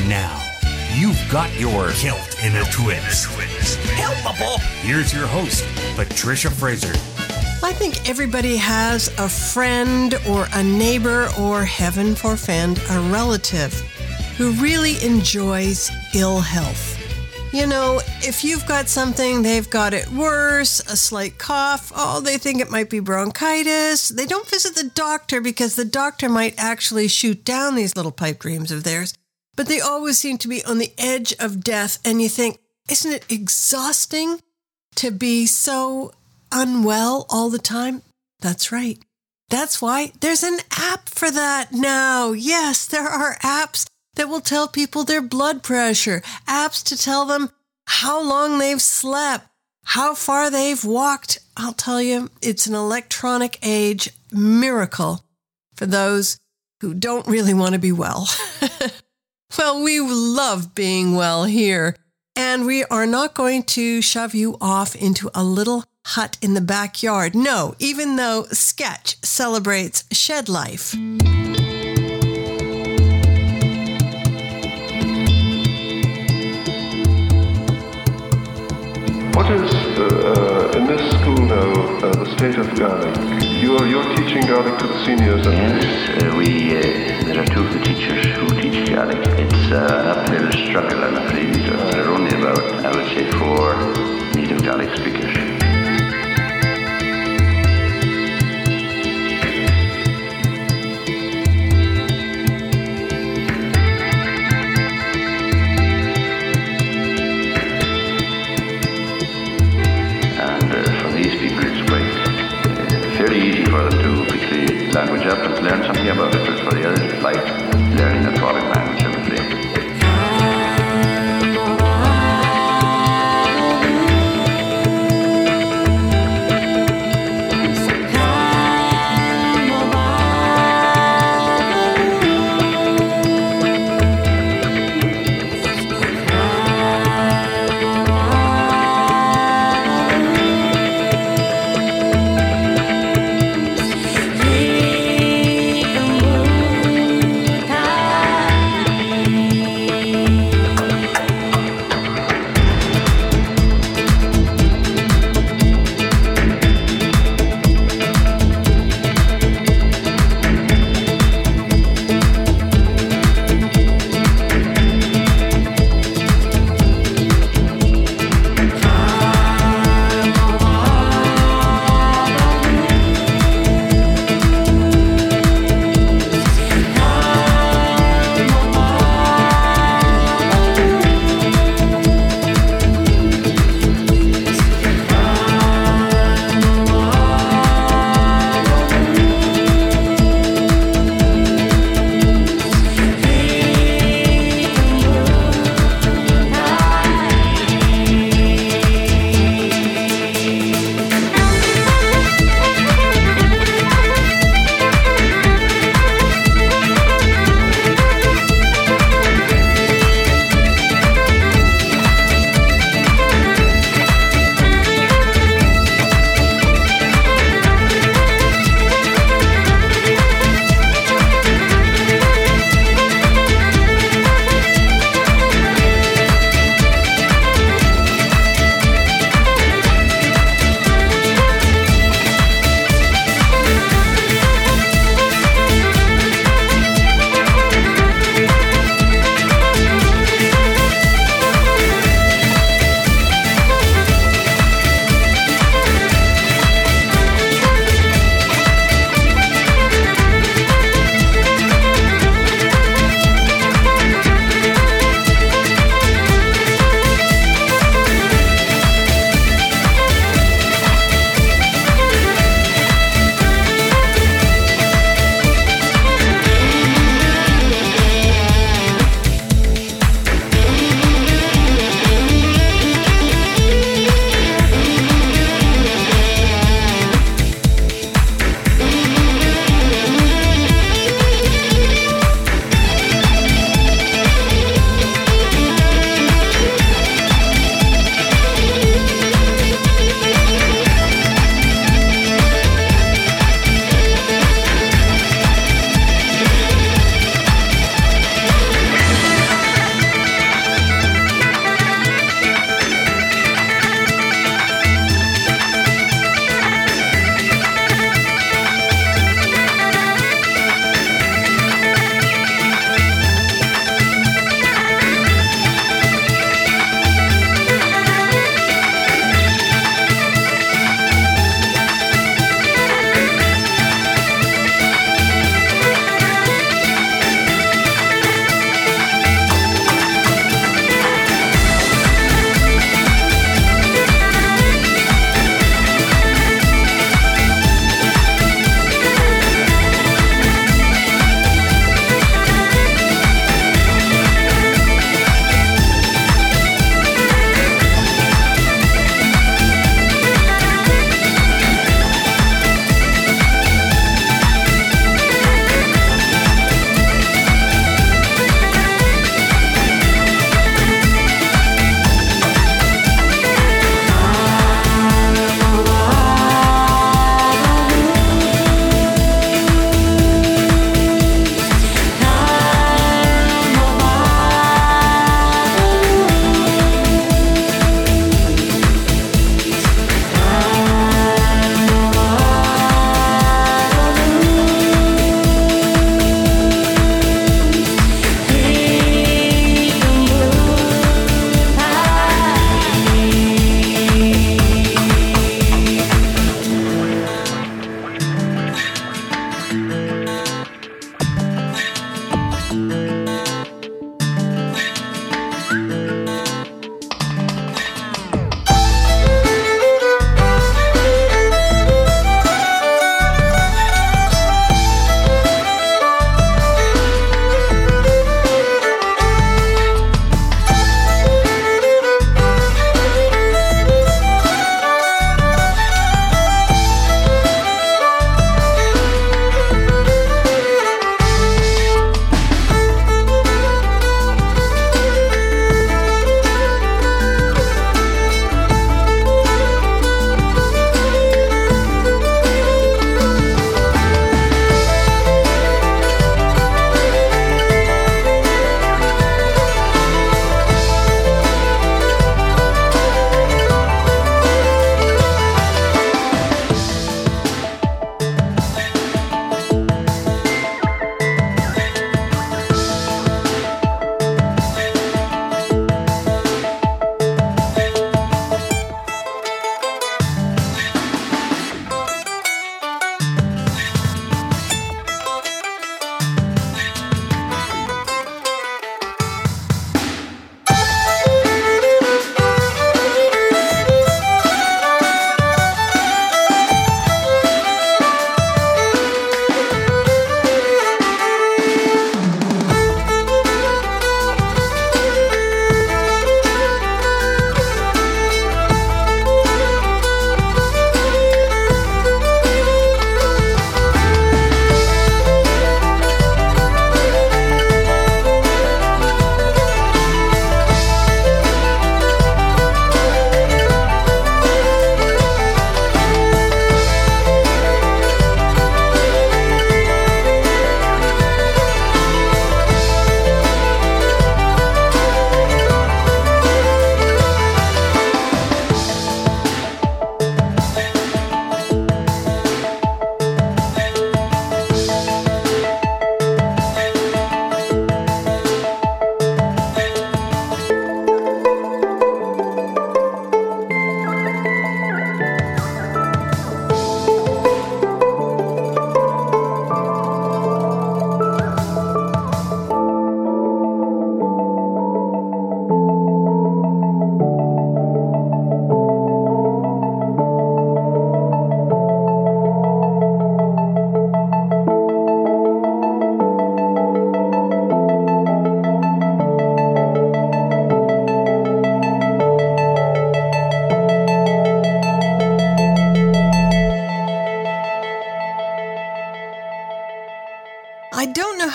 Now, you've got your Kilt in a Twist. Helpable. Here's your host, Patricia Fraser. I think everybody has a friend or a neighbor or, heaven forfend, a relative who really enjoys ill health. You know, if you've got something, they've got it worse, a slight cough, they think it might be bronchitis. They don't visit the doctor because the doctor might actually shoot down these little pipe dreams of theirs. But they always seem to be on the edge of death, and you think, isn't it exhausting to be so unwell all the time? That's right. That's why there's an app for that now. Yes, there are apps that will tell people their blood pressure, apps to tell them how long they've slept, how far they've walked. I'll tell you, it's an electronic age miracle for those who don't really want to be well. Well, we love being well here, and we are not going to shove you off into a little hut in the backyard. No, even though Sketch celebrates shed life. What is, in this school now, the state of Gaelic? You're teaching Gaelic to the seniors? Yes, there are two of the teachers who teach Gaelic. It's an uphill struggle, I'm afraid. There are only about, I would say, 4 native Gaelic speakers. Fairly easy for them to pick the language up and learn something about it, but for the others it's like learning a foreign language, I would say.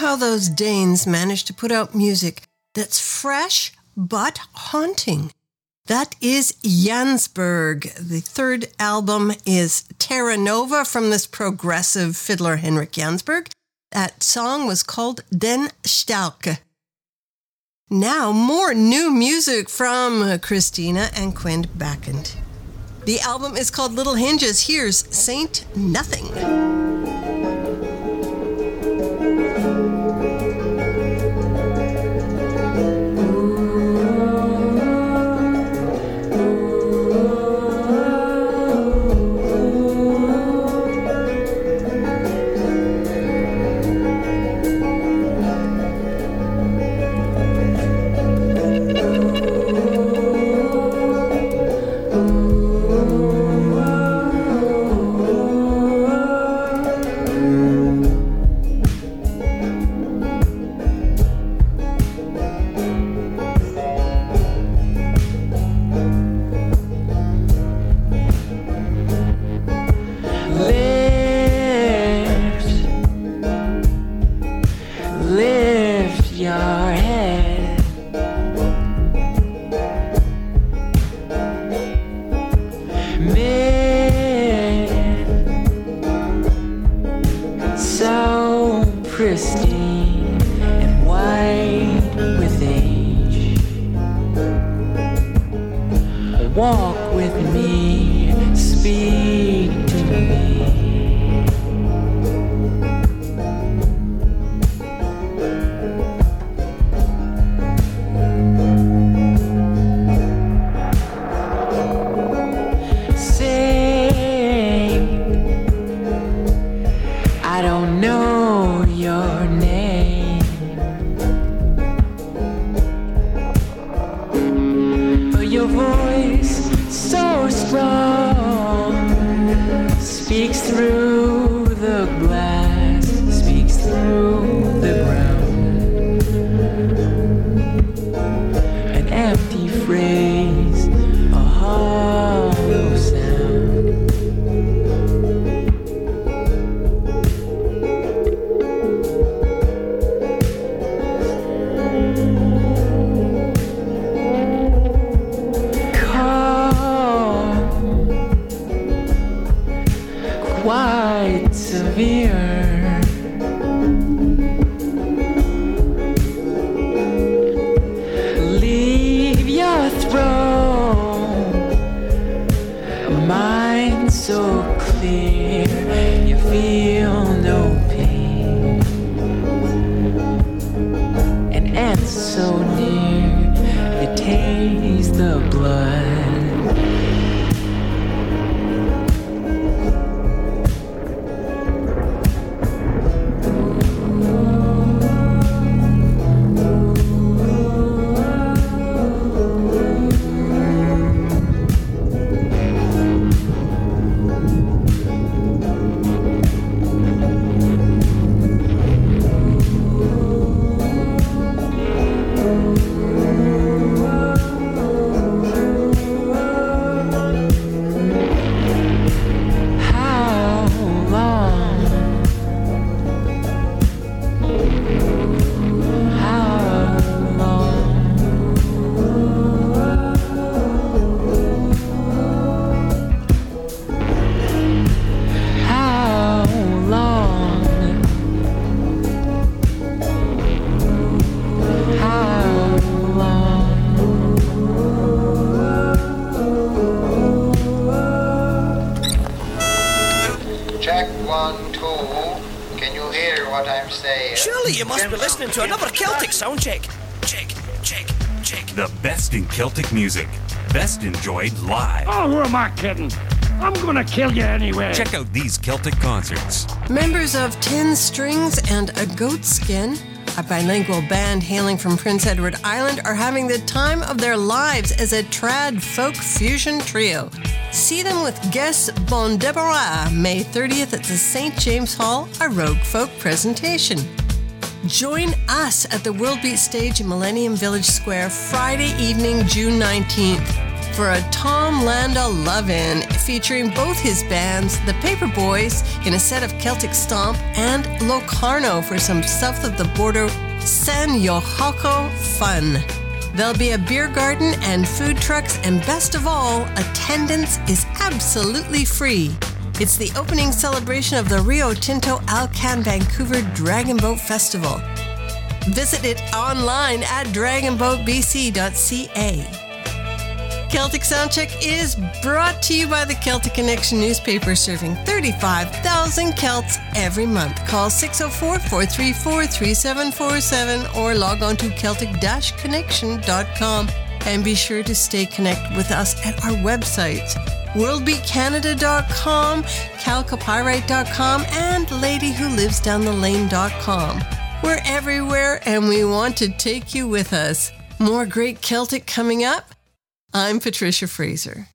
how those Danes managed to put out music that's fresh but haunting. That is Jansberg. The third album is Terra Nova from this progressive fiddler Henrik Jansberg. That song was called Den Starke. Now, more new music from Christina and Quinn Backend. The album is called Little Hinges. Here's Saint Nothing. To another Celtic sound check. Check. The best in Celtic music. Best enjoyed live. Oh, who am I kidding? I'm gonna kill you anyway. Check out these Celtic concerts. Members of Tin Strings and A Goat Skin, a bilingual band hailing from Prince Edward Island, are having the time of their lives as a trad folk fusion trio. See them with Guess Bon Deborah, May 30th at the St. James Hall, a Rogue Folk presentation. Join us at the World Beat stage in Millennium Village Square Friday evening, June 19th. for a Tom Landa love-in featuring both his bands, the Paperboys, in a set of Celtic Stomp, and Locarno for some south-of-the-border San Yohako fun. There'll be a beer garden and food trucks, and best of all, attendance is absolutely free. It's the opening celebration of the Rio Tinto Alcan Vancouver Dragon Boat Festival. Visit it online at dragonboatbc.ca. Celtic Soundcheck is brought to you by the Celtic Connection newspaper, serving 35,000 Celts every month. Call 604-434-3747 or log on to Celtic-Connection.com, and be sure to stay connected with us at our websites, worldbeatcanada.com, calcopyrite.com, and ladywholivesdownthelane.com. We're everywhere, and we want to take you with us. More great Celtic coming up. I'm Patricia Fraser.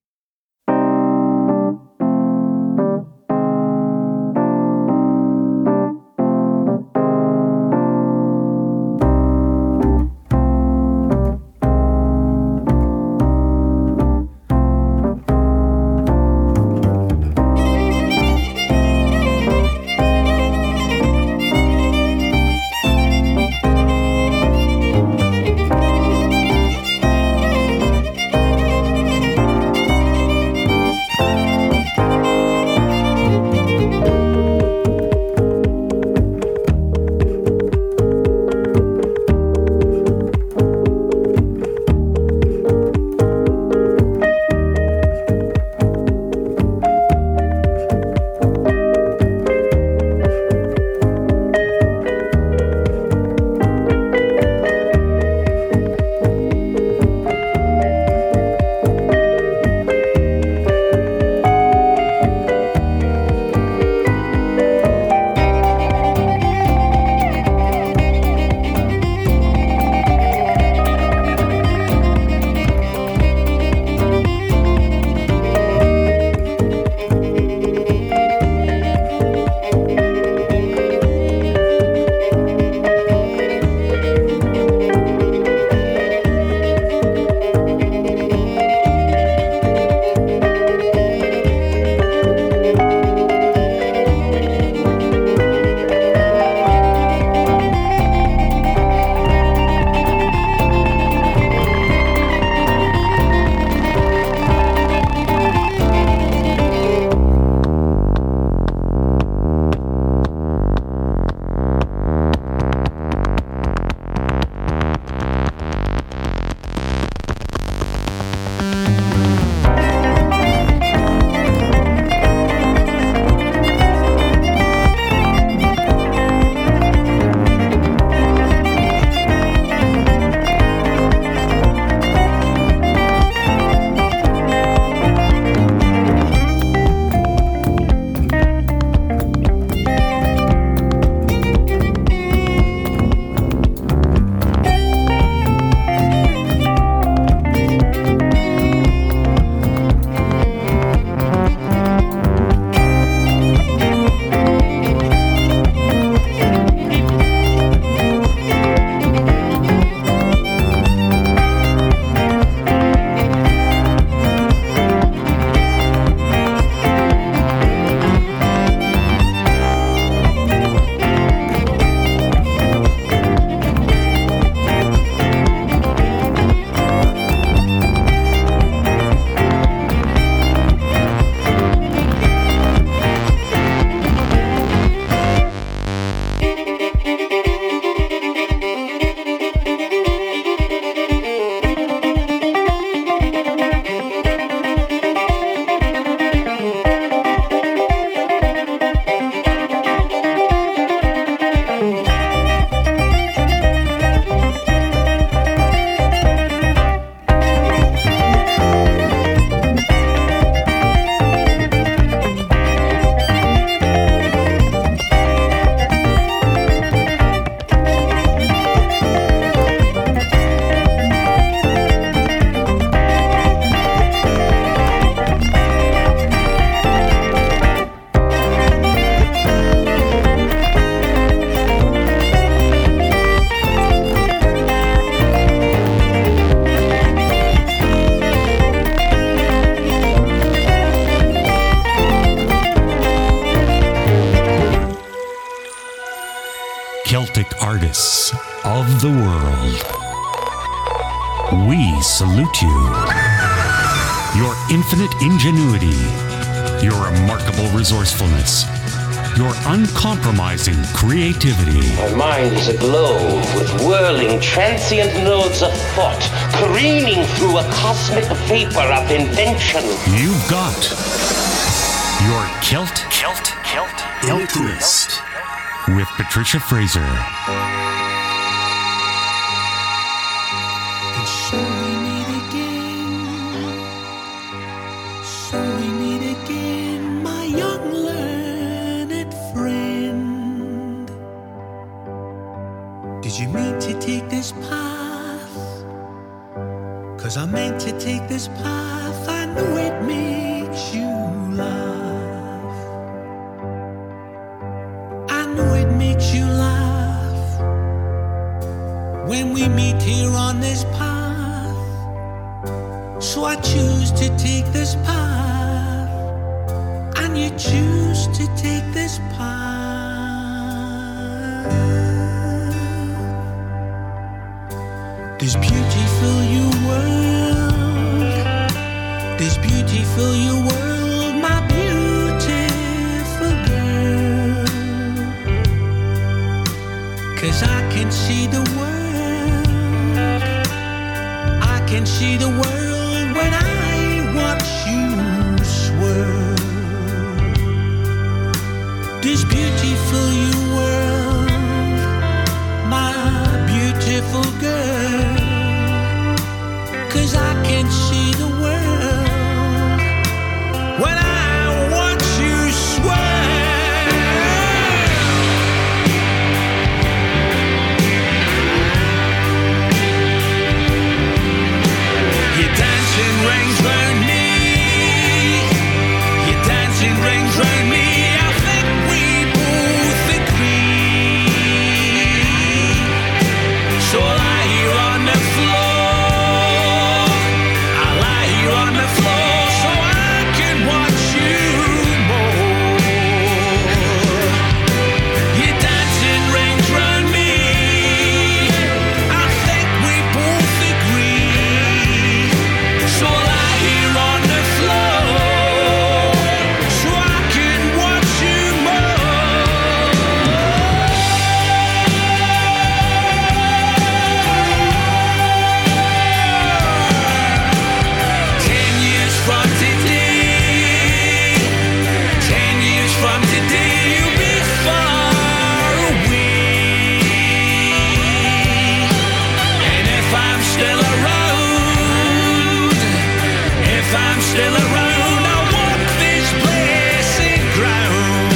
artists of the world, we salute you. Your infinite ingenuity, your remarkable resourcefulness, your uncompromising creativity. My mind is aglow with whirling, transient nodes of thought, careening through a cosmic vapor of invention. You've got your Kilt Twist with Patricia Fraser. And so we meet again, my young learned friend. Did you mean to take this path? 'Cause I meant to take this path. I know it makes you laugh. I know it makes you laugh when we meet here on this path. So I choose to take this path, and you choose to take this path. This beautiful your world, this beautiful your world, my beautiful girl. 'Cause I can see the world, I can see the world when I watch you swirl. This beautiful you world, my beautiful girl. 'Cause I can see the world when I watch you swirl. Your dancing rings round me, your dancing rings round me. I think we both agree. So I lie here on the floor, I lie here on the floor, so I can watch you more. Your dancing rings round me, I think we both agree. So I lie here on the floor, so I can watch you more. 10 years from today, 10 years from today, you'll be far away. And if I'm still around, if I'm still around, I'll walk this blessed ground.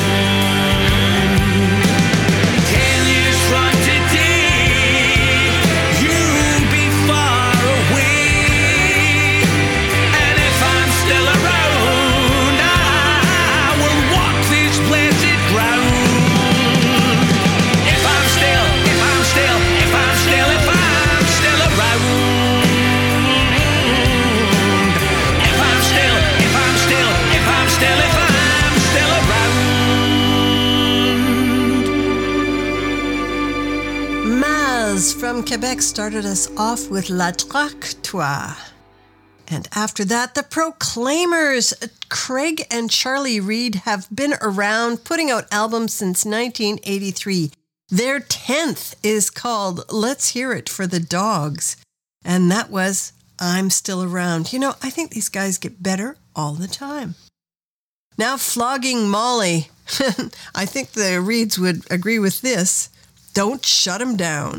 10 years from today, you'll be far away. And if I'm still around, I will walk this blessed ground. If I'm still around. If I'm still around. Maz from Quebec started us off with La Tractoire. And after that, the Proclaimers. Craig and Charlie Reid have been around putting out albums since 1983. Their 10th is called Let's Hear It for the Dogs. And that was I'm Still Around. You know, I think these guys get better all the time. Now, Flogging Molly. I think the Reeds would agree with this. Don't shut 'em down.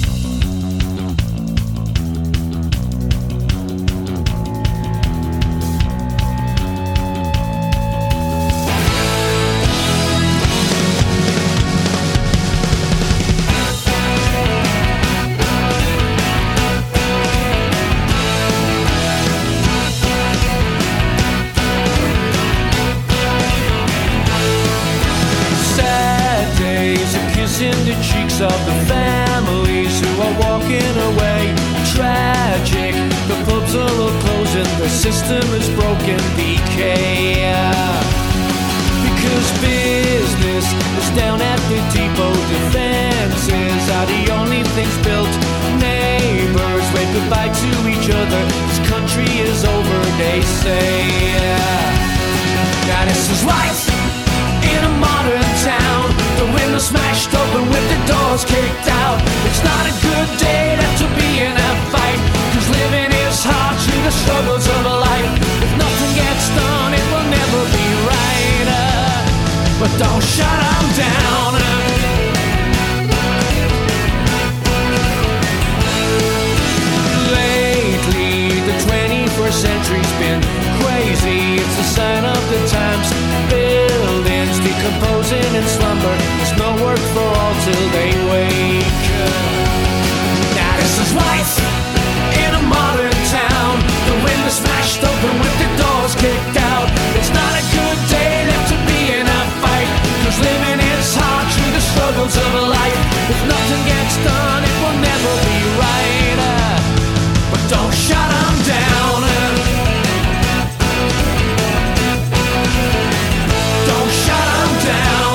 Sad days, a kiss in the cheeks of the families who are walking away. Tragic, the pubs are all closing, the system is broken. Decay, because business is down at the depot. Defenses are the only things built. Neighbors wave goodbye to each other. This country is over, they say. Now this is life in a modern town. The windows smashed open with the doors kicked out. It's not a good day to be in a fight, 'cause living is hard through the struggles of life. If nothing gets done, it will never be right. But don't shut them down. Lately, the 21st century's been crazy. It's a sign of the times. Buildings decomposing in slumber. There's no work for all till they wake. Now this is life in a modern town. The windows smashed open with the doors kicked out. It's not a good day left to be in a fight, 'cause living is hard through the struggles of life. If nothing gets done, it will never be right. But don't shut them down. Don't shut them down.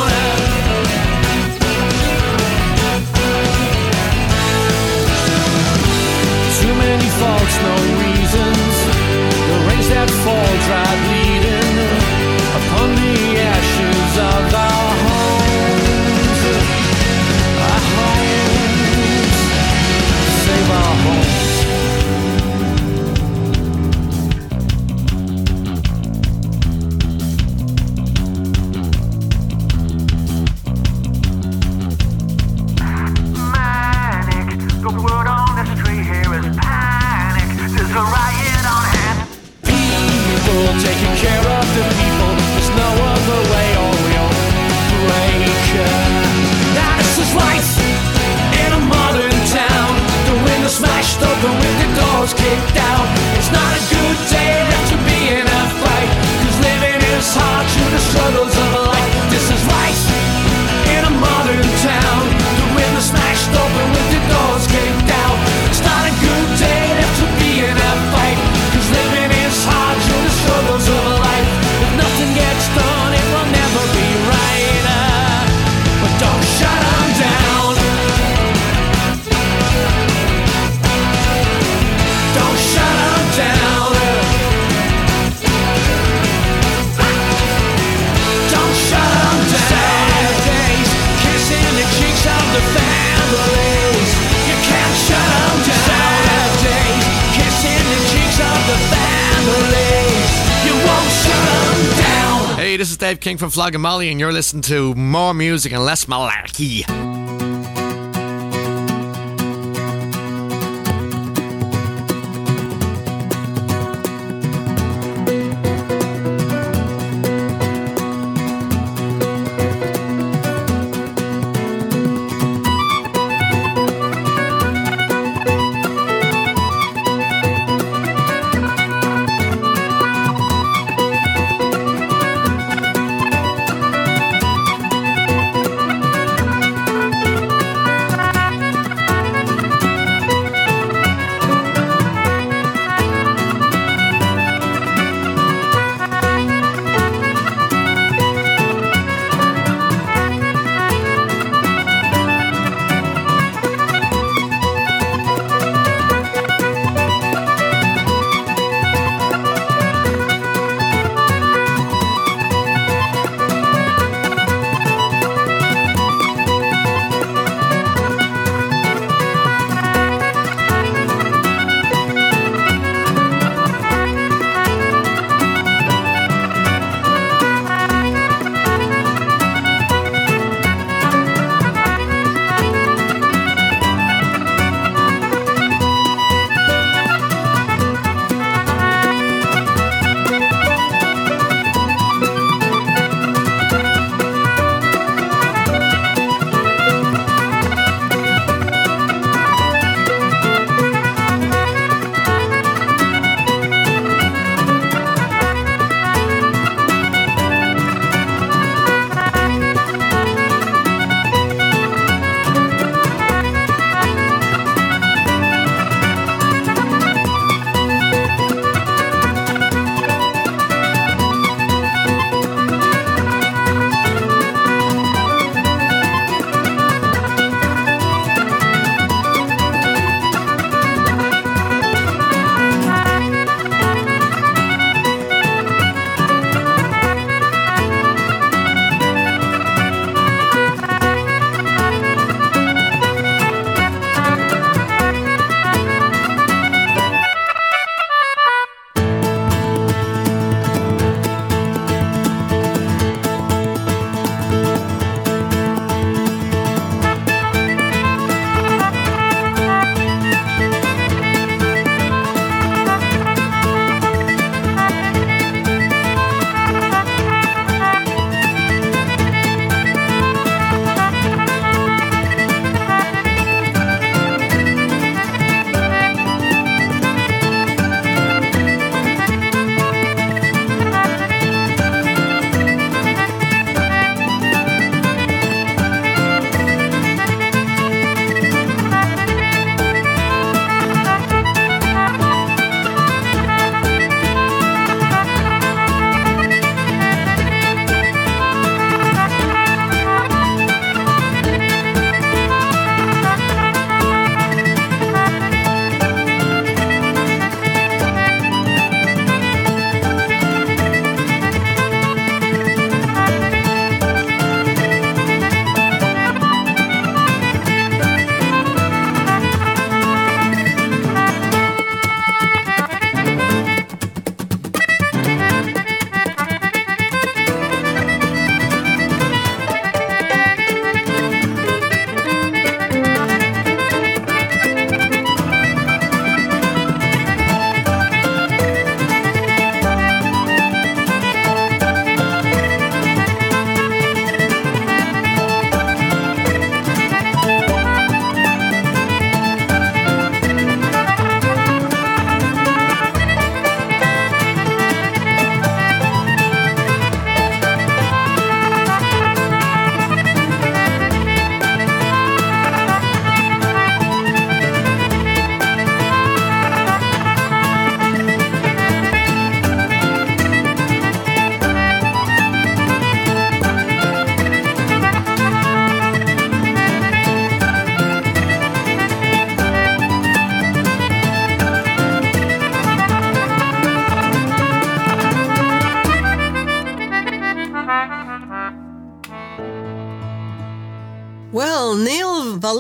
Too many faults, no reasons. The rains that fall dry bleeding upon the ashes of our homes. Our homes. Save our homes. Taking care of the people, there's no other way or we'll break. Now this is life in a modern town. The windows smashed open with the doors kicked out. It's not a good day left to be in a fight, 'cause living is hard through the struggles of life. This is life in a modern town. The windows smashed open with the doors kicked out. It's not a good day left to be in a fight, 'cause living is hard through the struggles of life. If nothing gets done, it will never be right. But don't shut them down. Don't shut them down. Don't shut them down. Sad days, kissing the cheeks of the families. You can't shut them down. Sad days, kissing the cheeks of the families. You won't shut them down. Hey, this is Dave King from Flogging Molly, and you're listening to more music and less malarkey.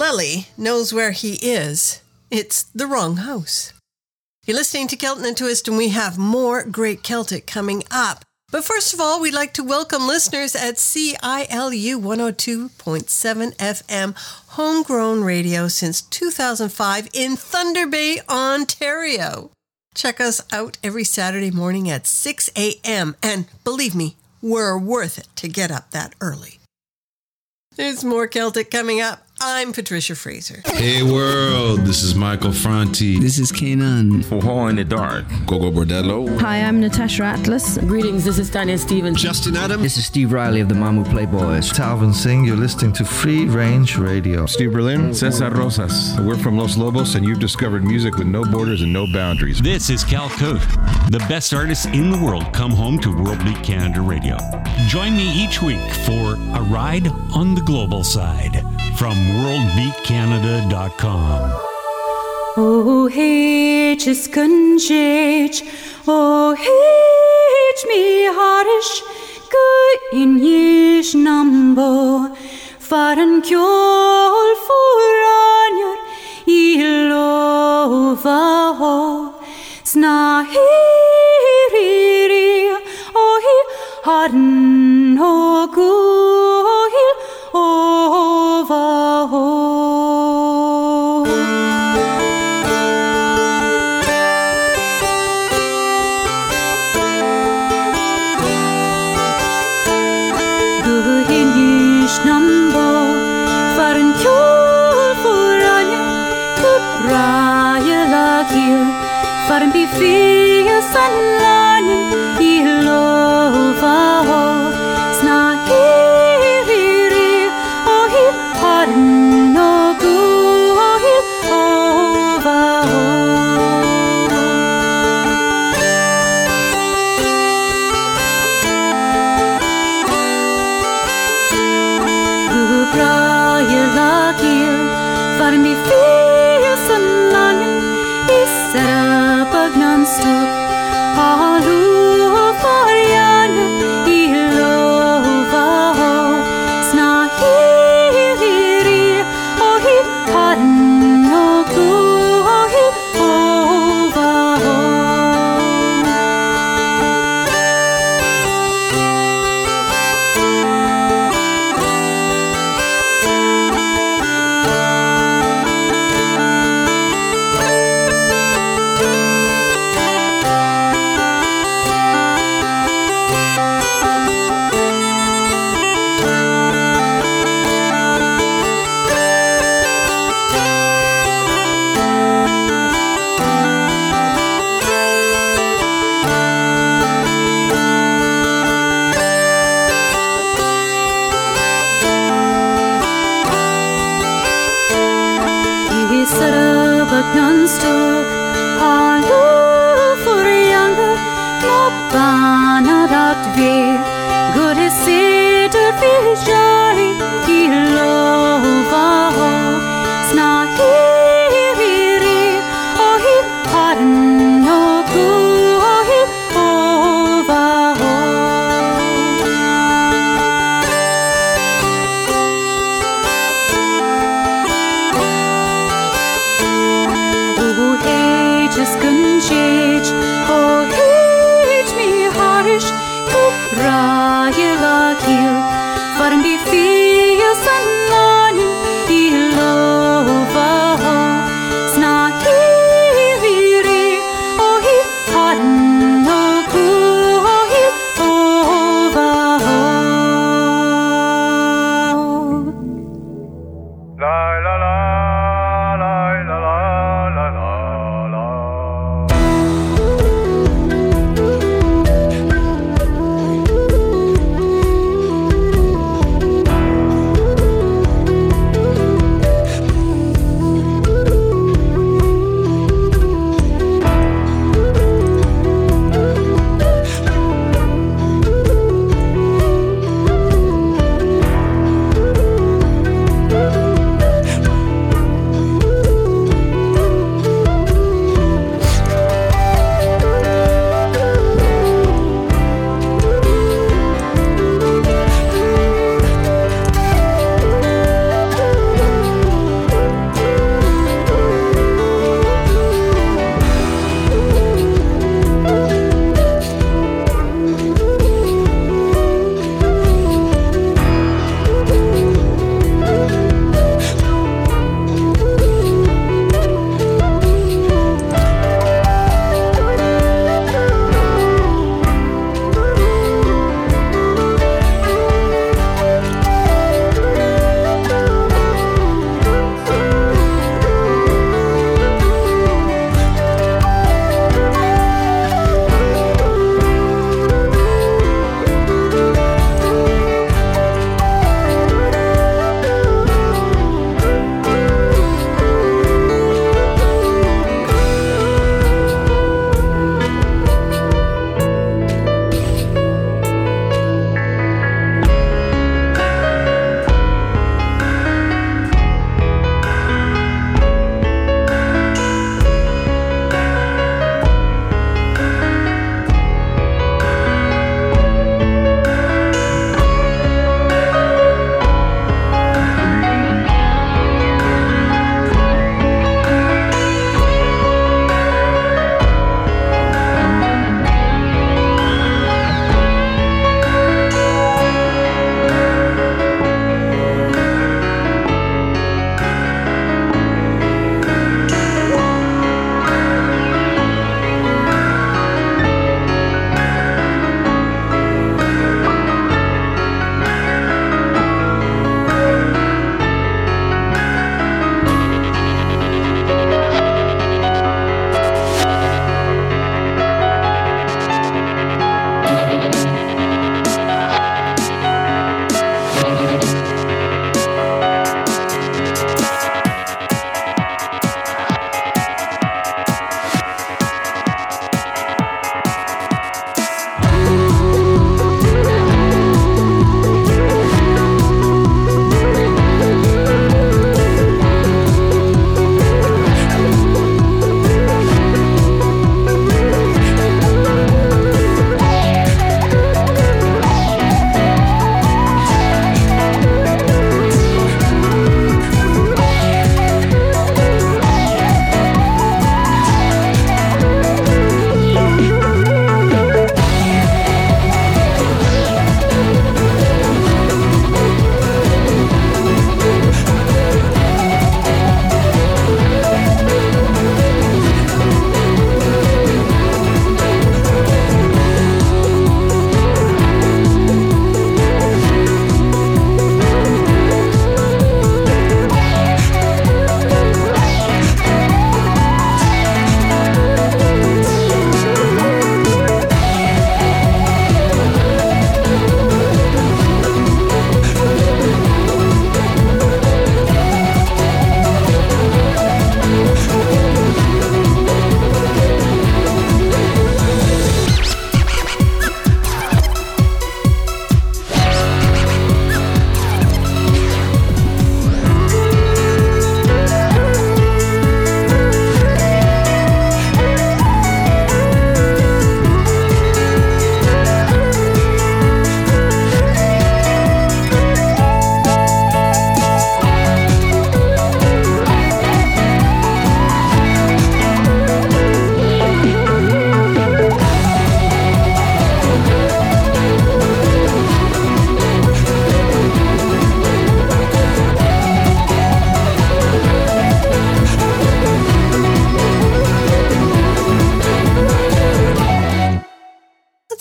Lely knows where he is, it's the wrong house. You're listening to Kelton and Twist, and we have more great Celtic coming up. But first of all, we'd like to welcome listeners at CILU 102.7 FM, homegrown radio since 2005 in Thunder Bay, Ontario. Check us out every Saturday morning at 6 a.m. And believe me, we're worth it to get up that early. There's more Celtic coming up. I'm Patricia Fraser. Hey world, this is Michael Franti. This is Kanan. For in the Dark. Gogo Bordello. Hi, I'm Natasha Atlas. Greetings, this is Daniel Stevens. Justin Adam. This is Steve Riley of the Mamu Playboys. Talvin Singh, you're listening to Free Range Radio. Steve Berlin. Cesar Rosas. We're from Los Lobos, and you've discovered music with no borders and no boundaries. This is Cal Cote. The best artists in the world come home to World Beat Canada Radio. Join me each week for a ride on the global side from worldbeatcanada.com. Oh, H is Kunjage. Oh, H me harish. Go in yish number. Faran kjol foranjer. Ilova ho. Sna hiriri. Oh, hi harn ho guhil. Over ho. Guhinish number farin kjol foranja kupraja lagir farin bifia sanlanjen ilova ho sna hiriri ohi harno guhil over ho. Gupraja lagir farin bifia sanlanjen isera pagnanstuk halu farjanja ilova ho sna hiriri ohi harno guhil over ho. Bagnanstug halu forjanga no banadat ve good sitter vijari ilova ho sna hiriri ohi harno guhil over ho. Kunjage, oh, hit me harish, kupraja lagil, farin bifia.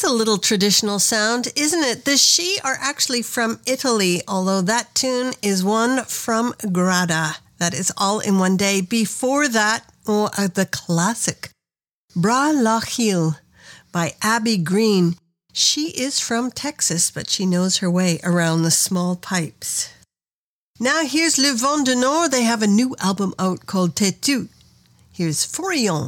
a little traditional sound, isn't it? The She are actually from Italy, although that tune is one from Grada. That is All in One Day. Before that, the classic, Bra Lachil by Abby Green. She is from Texas, but she knows her way around the small pipes. Now here's Le Vent du Nord. They have a new album out called Têtu. Here's Forillon.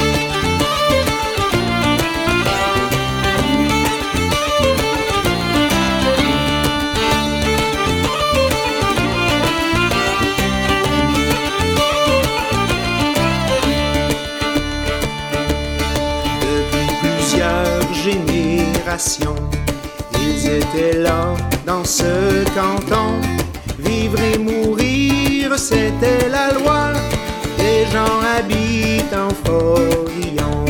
Générations, ils étaient là dans ce canton. Vivre et mourir, c'était la loi. Les gens habitent en Forillon.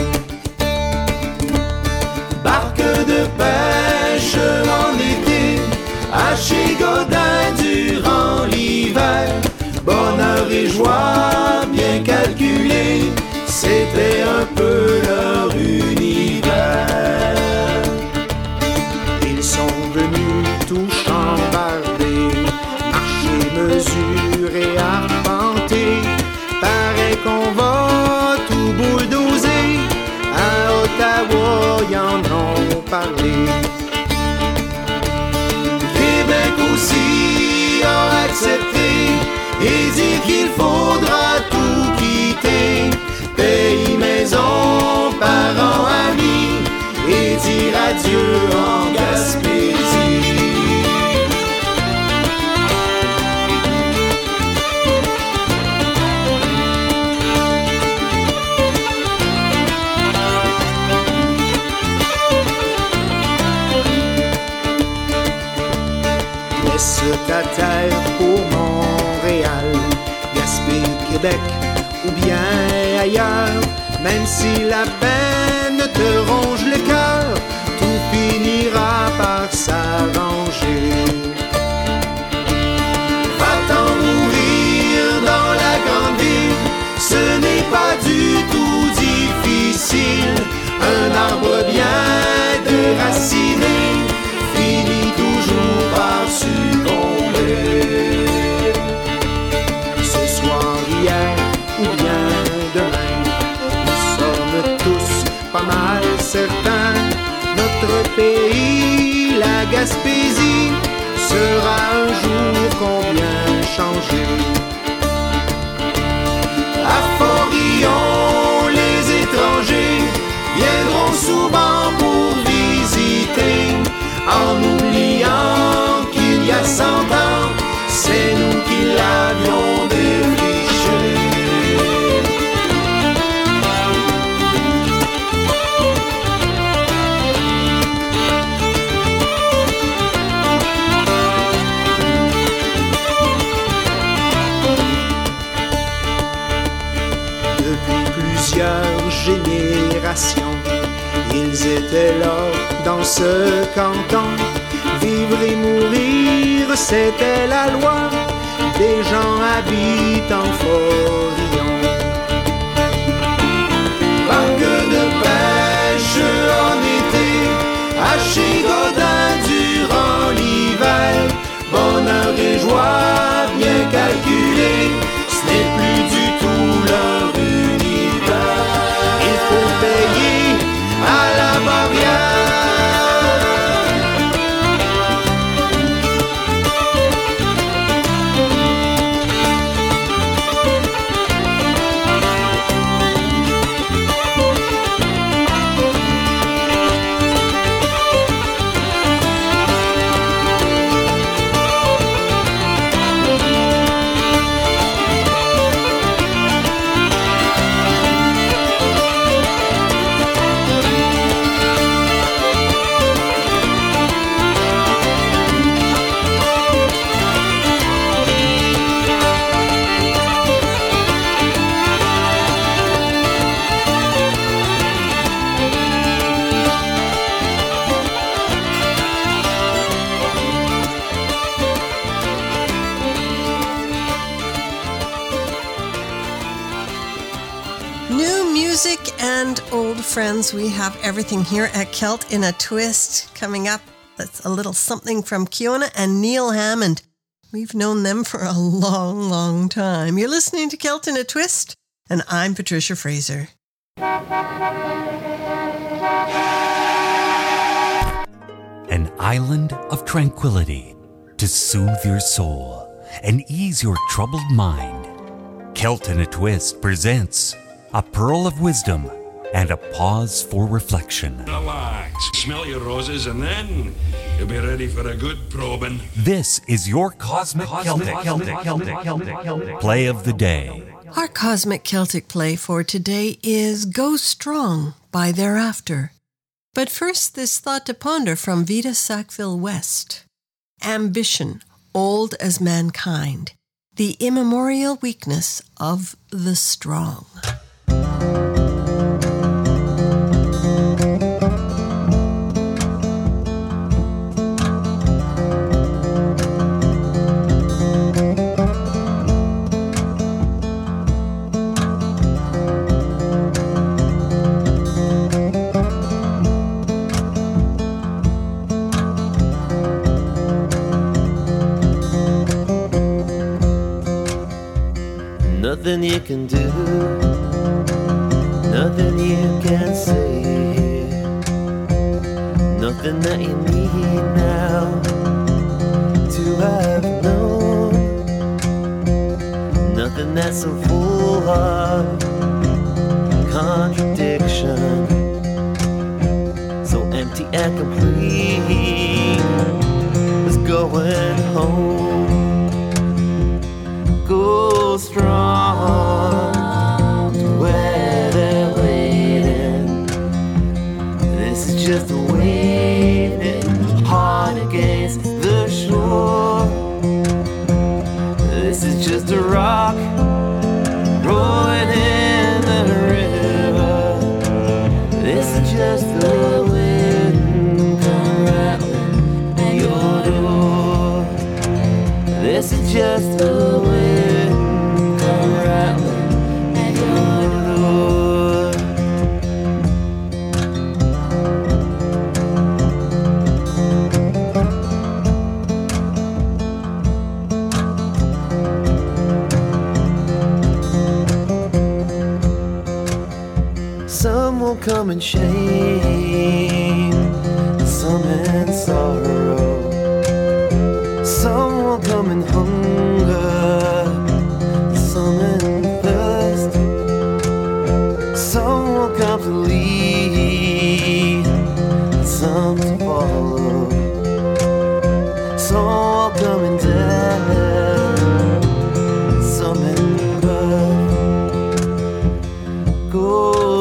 Barque de pêche en été, à chez Godin durant l'hiver. Bonheur et joie bien calculés, c'était un peu leur univers. Ils sont venus tout chambarder, marcher, mesurer, arpenter. Paraît qu'on va tout bulldozer, à Ottawa y en ont parlé. Québec aussi a accepté et dit qu'il faudra tout quitter. Pays, maison, parents, amis, et dire adieu en Gaspésie. Laisse ta terre pour Montréal, Gaspé, Québec ou bien ailleurs. Même si la peine te ronge le cœur, tout finira par s'arranger. Va-t'en mourir dans la grande ville, ce n'est pas du tout difficile. Un arbre bien déraciné finit toujours par succomber. Ce soir, hier ou bien demain, pas mal certain, notre pays, la Gaspésie, sera un jour combien changé. À Forillon, les étrangers viendront souvent pour visiter, en oubliant qu'il y a 100 ans, c'est nous qui l'avions défriché. Générations, ils étaient là dans ce canton. Vivre et mourir, c'était la loi. Des gens habitent en Forillon. Barque de pêche en été, à chez Godin durant l'hiver. Bonheur et joie bien calculés, ce n'est plus du tout leur univers. Il faut payer à la barrière. old friends. We have everything here at Celt in a Twist. Coming up, that's a little something from Kiona and Neil Hammond. We've known them for a long, long time. You're listening to Celt in a Twist, and I'm Patricia Fraser. An island of tranquility to soothe your soul and ease your troubled mind. Celt in a Twist presents a pearl of wisdom and a pause for reflection. Relax, smell your roses, and then you'll be ready for a good probing. This is your Cosmic Celtic Play of the Day. Our Cosmic Celtic play for today is Go Strong by Thereafter. But first, this thought to ponder from Vita Sackville West. Ambition, old as mankind, the immemorial weakness of the strong. Nothing you can do, nothing you can say, nothing that you need now to have known, nothing that's so full of contradiction, so empty and complete, is going home. Go strong to where they're waiting. This is just a wave hitting hard against the shore. This is just a rock rolling in the river. This is just the wind come rattling at your door. This is just the wind. Some will come in shame, some in sorrow, some will come in hunger, some in thirst, some will come to lead, some to follow, some will come in death, some in birth. Go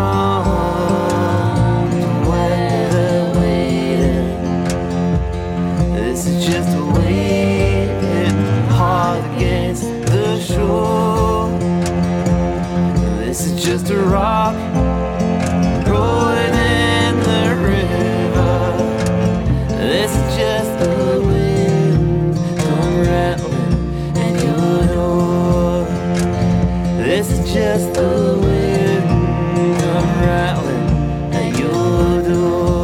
strong to where they're waiting. This is just a wave hitting hard against the shore. This is just a rock rolling in the river. This is just the wind come rattling at your door. This is just the wind come rattling at your door.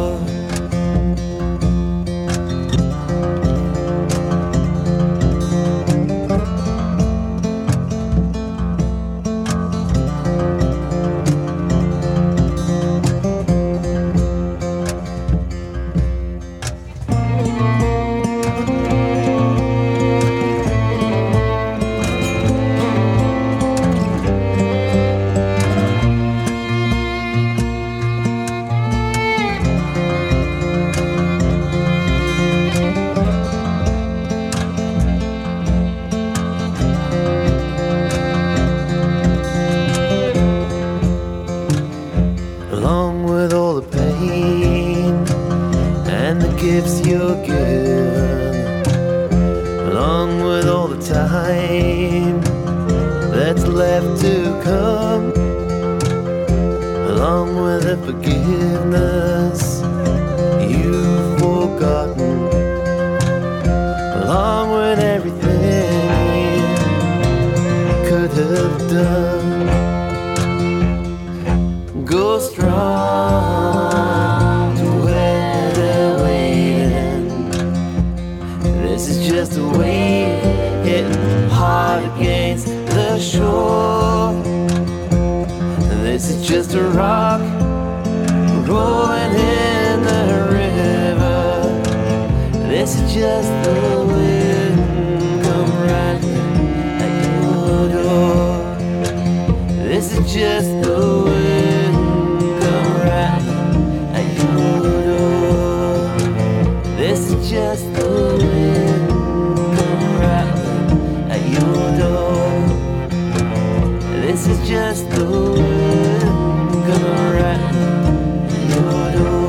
Along with all the pain and the gifts you're given, along with all the time that's left to come, along with the forgiveness you've forgotten, along with everything you could have done. Go strong from to where they're waiting. This is just a wave hitting hard against the shore. This is just a rock rolling in the river. This is just the wind come rattling at your door. This is just the wind come rattling at your door. This is just the wind come rattling at your door. This is just the wind come rattling at your door.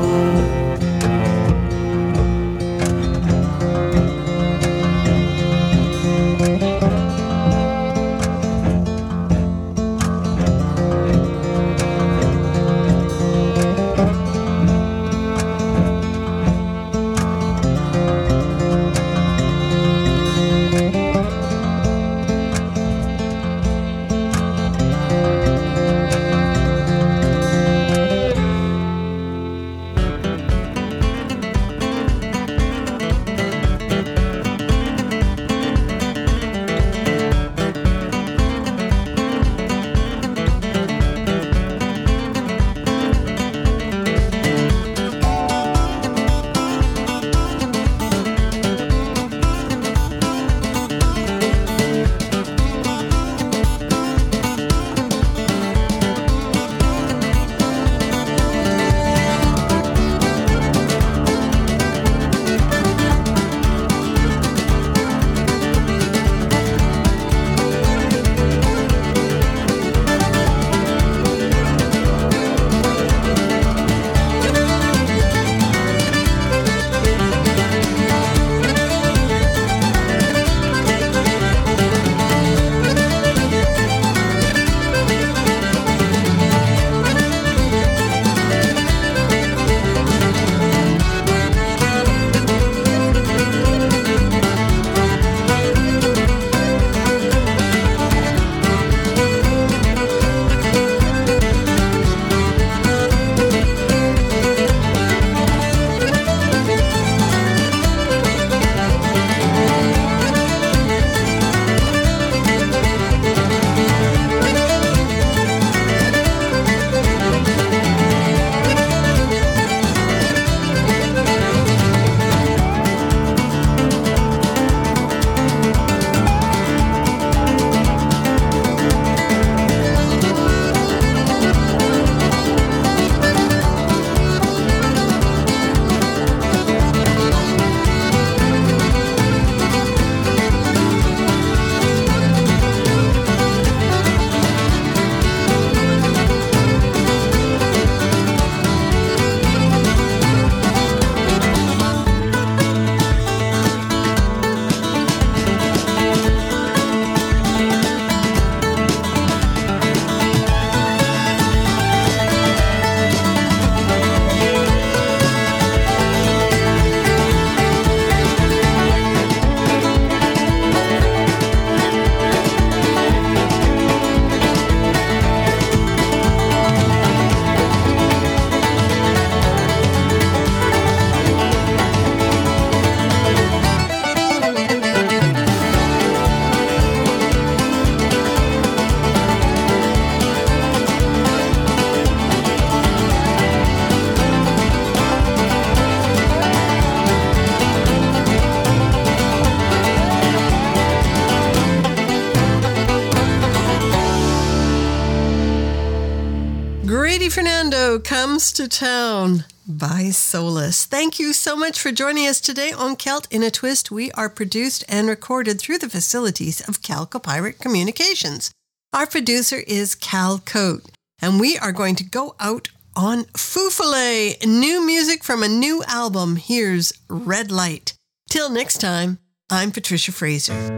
Fernando Comes to Town by Solus. Thank you so much for joining us today on Celt in a Twist. We are produced and recorded through the facilities of Calcopirate Communications. Our producer is Cal Coate, and we are going to go out on Foufale, new music from a new album. Here's Red Light. Till next time, I'm Patricia Fraser.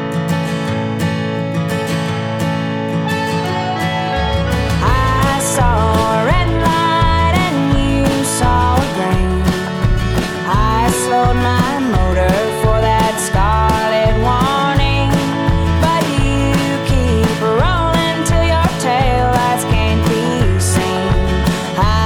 Slowed my motor for that scarlet warning, but you keep rolling till your tail lights can't be seen. I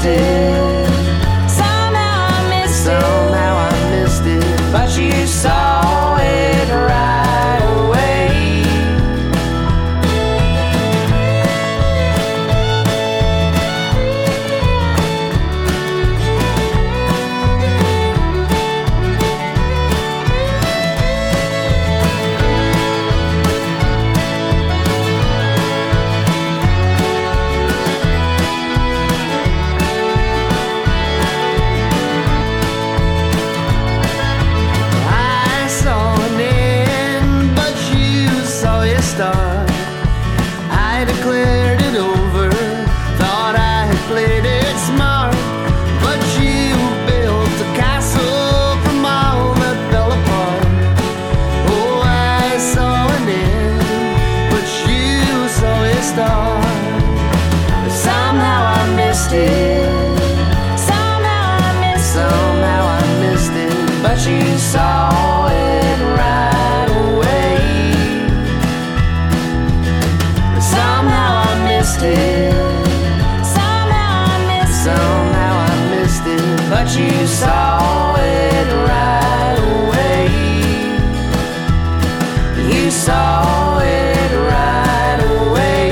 missed it. Somehow I missed it. Somehow I missed it. But you saw it right away. I declared it over, thought I had played it smart, but you built a castle from all that fell apart. Oh, I saw an end, but you saw a start. But somehow I missed it. Somehow I missed it. Somehow I missed it. But you saw it right away. Somehow I missed it. Somehow I missed it. Somehow I missed it. But you saw it right away. You saw it right away.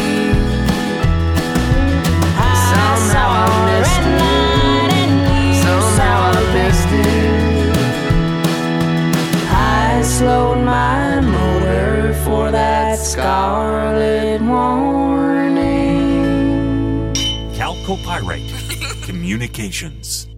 Somehow I missed it. Somehow I missed it. I slowed my motor for that scarlet warning. Calcopyrite Communications.